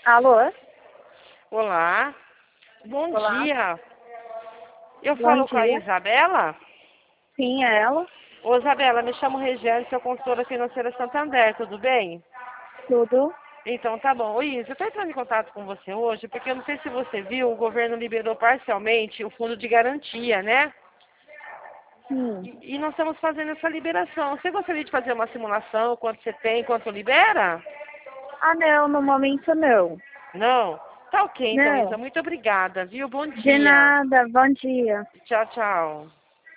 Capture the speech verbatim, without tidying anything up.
Alô? Olá, bom Olá, dia. Eu bom falo com a dia. Isabela. Sim, é ela. Ô, Isabela, me chamo Regiane, sou consultora financeira Santander, tudo bem? Tudo? Então tá bom. Ô, Isa, eu estou entrando em contato com você hoje porque eu não sei se você viu, o governo liberou parcialmente o fundo de garantia, né? Sim. E, e nós estamos fazendo essa liberação. Você gostaria de fazer uma simulação, quanto você tem, quanto libera? Ah, não, no momento não. Não? Tá ok então, Isa. Não. Muito obrigada, viu? Bom De dia. nada, bom dia. Tchau, tchau.